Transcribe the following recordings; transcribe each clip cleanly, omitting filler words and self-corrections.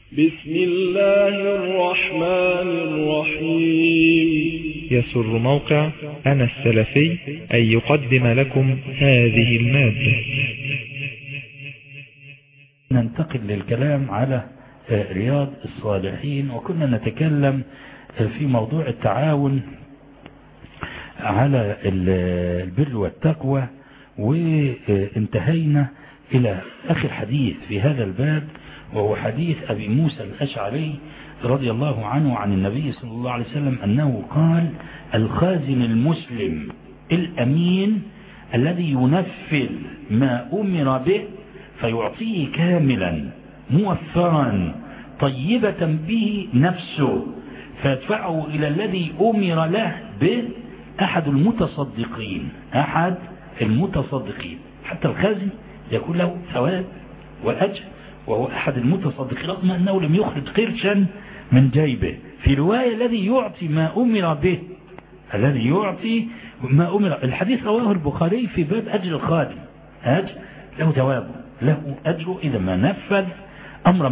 بسم الله الرحمن الرحيم. يسر موقع أنا السلفي أن يقدم لكم هذه المادة. ننتقل للكلام على رياض الصالحين، وكنا نتكلم في موضوع التعاون على البر والتقوى، وانتهينا إلى آخر حديث في هذا الباب، وهو حديث أبي موسى الأشعري رضي الله عنه عن النبي صلى الله عليه وسلم أنه قال: الخازن المسلم الأمين الذي ينفذ ما أمر به فيعطيه كاملا موفرا طيبة به نفسه فيدفعه إلى الذي أمر له به أحد المتصدقين. حتى الخازن يكون له ثواب وأجر، وهو أحد المتصدقين رغم أنه لم يخرج قرشا من جيبه. في رواية الذي يعطي ما أمر به، الحديث رواه البخاري في باب أجر الخادم، أجر له ثوابه، له أجره إذا ما نفذ أمر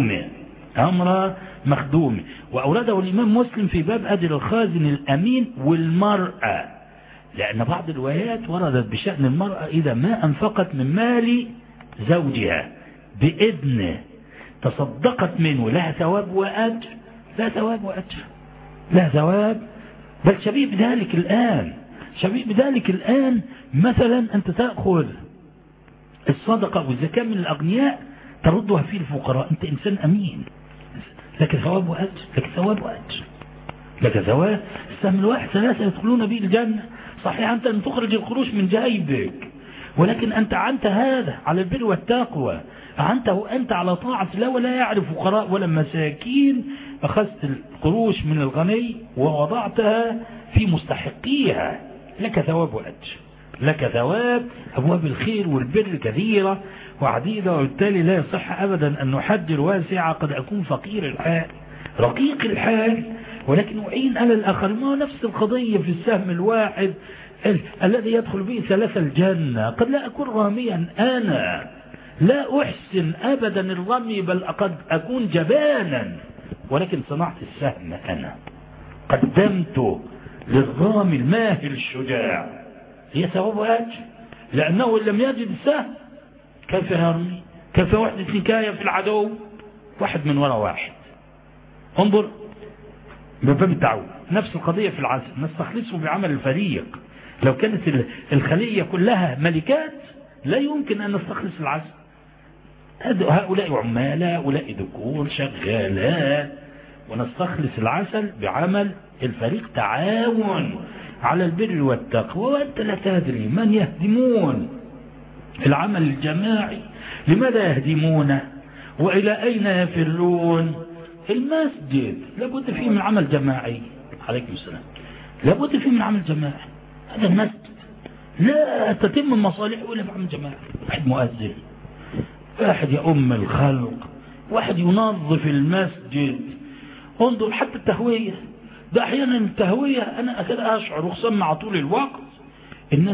مخدومه. وأورده الإمام مسلم في باب أجر الخازن الأمين والمرأة، لأن بعض الروايات وردت بشأن المرأة إذا ما أنفقت من مال زوجها بإذنه تصدقت منه لها ثواب وأجر، لا ثواب، بل شبيه بذلك الآن مثلا أنت تأخذ الصدقة والزكاة من الأغنياء تردها في الفقراء، أنت إنسان أمين، لك ثواب وأجر، السهم الواحد 3 يدخلون به الجنة. صحيح أنت أن تخرج القروش من جيبك، ولكن أنت عنت هذا على البر والتقوى، عنته أنت على طاعة الله ولا يعرف فقراء ولا مساكين. أخذت القروش من الغني ووضعتها في مستحقيها، لك ثواب وأجر، لك ثواب. أبواب الخير والبر كثيرة وعديدة، وبالتالي لا يصح أبدا أن نحجر واسعة. قد أكون فقير الحال رقيق الحال ولكن أعين على الآخر. ما نفس القضية في السهم الواحد الذي يدخل به 3 الجنة. قد لا أكون راميا، أنا لا أحسن أبدا الرمي، بل قد أكون جبانا، ولكن صنعت السهم أنا، قدمته للرامي الماهر الشجاع، هي ثواب وأجر. لأنه إن لم يجد السهم كيف يرمي؟ كيف يحدث نكاية في العدو؟ واحد من وراء واحد. انظر بباب التعاون، نفس القضية في العسل، نستخلصه بعمل الفريق. لو كانت الخلية كلها ملكات لا يمكن أن نستخلص العسل. هؤلاء عمال، هؤلاء ذكور شغالات، ونستخلص العسل بعمل الفريق، تعاون على البر والتقوى. وأنت لا تدري من يهدمون العمل الجماعي، لماذا يهدمونه وإلى أين يفرون؟ المسجد لابد فيه من عمل جماعي، عليكم السلام، لابد فيه من عمل جماعي. هذا المسجد لا تتم مصالحه إلا بعمل جماعي، واحد مؤذن، واحد يؤم الخلق، واحد ينظف المسجد. انظر حتى التهوية، ده أحيانا التهوية أنا أكاد أشعر وخصوصا مع طول الوقت الناس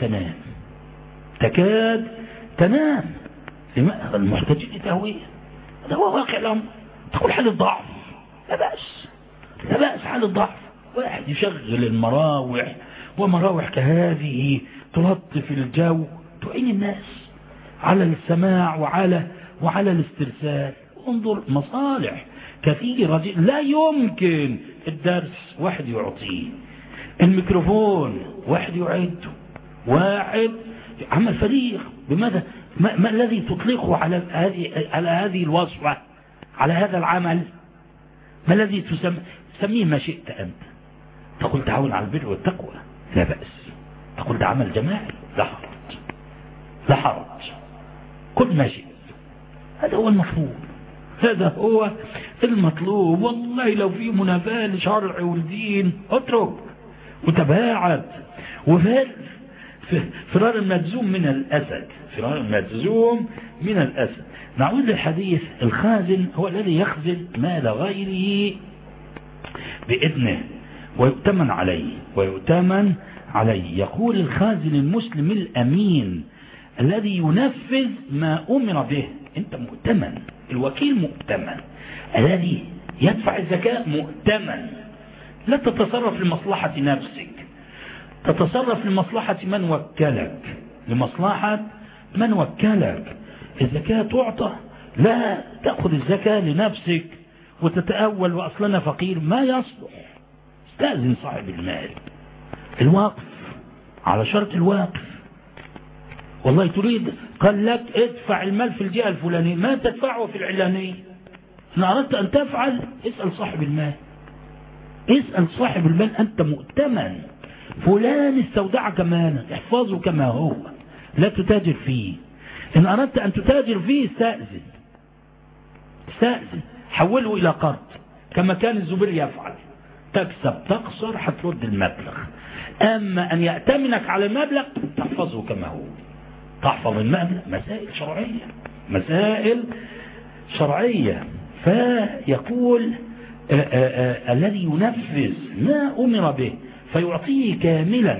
تكاد تنام المحتاجين لتهوية. هذا هو واقع الأمر. تقول حالة ضعف، لا بأس حالة ضعف، واحد يشغل المراوح، ومراوح كهذه تلطف الجو، تعين الناس على السماع وعلى الاسترسال. انظر مصالح كثيرة، لا يمكن الدرس واحد يعطيه، الميكروفون واحد يعده، واحد عمل فريق. بماذا؟ ما الذي تطلقه على هذه الوصفة، على هذا العمل؟ ما الذي تسميه ما شئت أنت؟ تقول تعاون على البر والتقوى، لا بأس. تقول ده عمل جماعي، لا حرج، كل ما شئت. هذا هو المطلوب. والله لو في منافاة لشرع والدين اترك وتباعد، فرار المجزوم من الأسد. نعود للحديث. الخازن هو الذي يخزن مال غيره بإذنه ويؤتمن عليه. يقول: الخازن المسلم الأمين الذي ينفذ ما أمر به. أنت مؤتمن، الوكيل مؤتمن، الذي يدفع الزكاة مؤتمن. لا تتصرف لمصلحة نفسك، تتصرف لمصلحة من وكلك، لمصلحة من وكلك. الزكاة تعطى، لا تأخذ الزكاة لنفسك وتتأول وأصلنا فقير، ما يصلح. استأذن صاحب المال. الوقف على شرط الوقف، والله تريد قال لك ادفع المال في الجهة الفلانية، ما تدفعه في العلانية. إن أردت أن تفعل اسأل صاحب المال، اسأل صاحب المال. أنت مؤتمن، فلان استودعك مالا احفظه كما هو، لا تتاجر فيه. إن أردت أن تتاجر فيه استأذن، حوله إلى قرض كما كان الزبير يفعل، تكسب تخسر هترد المبلغ. أما أن يأتمنك على المبلغ تحفظه كما هو، تحفظ المبلغ. مسائل شرعية، مسائل شرعية. فيقول الذي ينفذ ما أمر به فيعطيه كاملا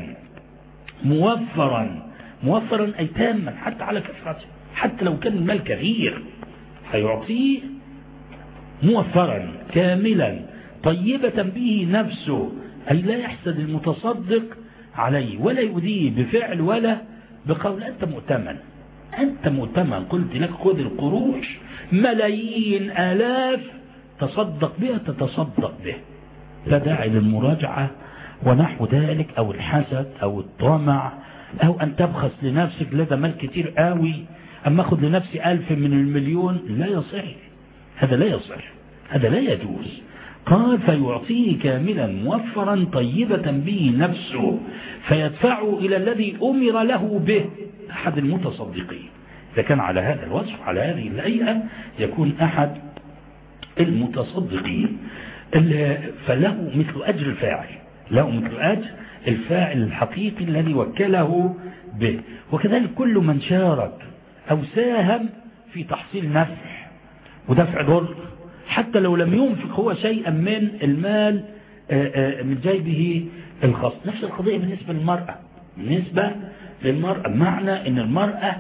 موفرا أي تاما، حتى على كثرته، حتى لو كان المال كثير فيعطيه موفرا كاملا طيبة به نفسه، أي لا يحسد المتصدق عليه ولا يؤذيه بفعل ولا بقول. أنت مؤتمن، أنت مؤتمن. قلت لك خذ القروش ملايين آلاف تصدق بها، تتصدق به، لا داعي للمراجعة ونحو ذلك، أو الحسد أو الطمع، أو أن تبخس لنفسك لدى مال كتير قوي أما أخذ لنفسي 1000 من المليون. لا يصح، هذا لا يصح، هذا لا يجوز. قال فيعطيه كاملا موفرا طيبة به نفسه فيدفعه إلى الذي أمر له به، أحد المتصدقين. إذا كان على هذا الوصف على هذه الهيئة يكون أحد المتصدقين، فله مثل أجر الفاعل، له مثل أجر الفاعل الحقيقي الذي وكله به. وكذلك كل من شارك أو ساهم في تحصيل نفع ودفع ضر، حتى لو لم ينفق هو شيئا من المال من جيبه الخاص. نفس القضية بالنسبة للمرأة، بالنسبة للمرأة معنى أن المرأة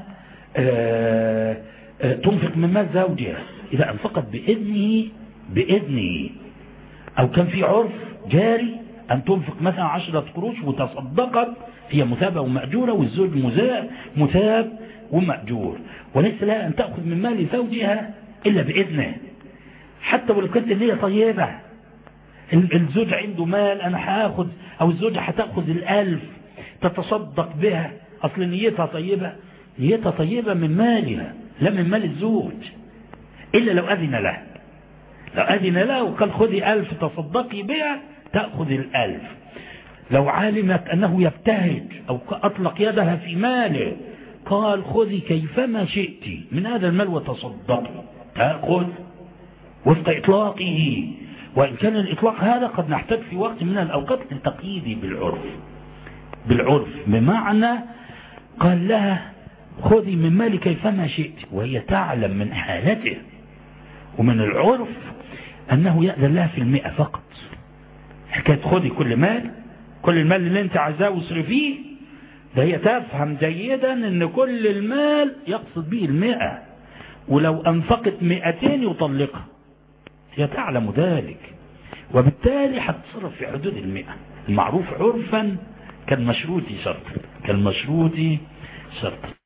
تنفق من مال زوجها إذا أنفقت بإذنه، أو كان في عرف جاري أن تنفق مثلا 10 قروش وتصدقت، هي مثابة ومأجورة، والزوج مثاب ومأجور، وليس لها أن تأخذ من مال زوجها إلا بإذنه، حتى ولو كانت النية طيبة. الزوج عنده مال أنا هاخذ، أو الزوجة هتأخذ 1000 تتصدق بها، أصل نيتها طيبة، نيتها طيبة من مالها لا من مال الزوج، إلا لو أذن له، لو أذن له وقال خذي 1000 تصدقي بها تأخذ 1000. لو علمت أنه يبتهج أو أطلق يدها في ماله قال خذي كيفما شئت من هذا المال وتصدقي، تأخذ وفق إطلاقه. وإن كان الإطلاق هذا قد نحتاج في وقت من الأوقات لتقييده بالعرف، بمعنى قال لها خذي من مالي كيفما شئت، وهي تعلم من حالته ومن العرف أنه يأذن لها في 100 فقط. حكاية خذي كل المال اللي انت عايزاه واصرفيه، ده هي تفهم جيدا ان كل المال يقصد به 100، ولو انفقت 200 يطلقها، هي تعلم ذلك، وبالتالي هتصرف في حدود 100 المعروف عرفا كالمشروط شرط.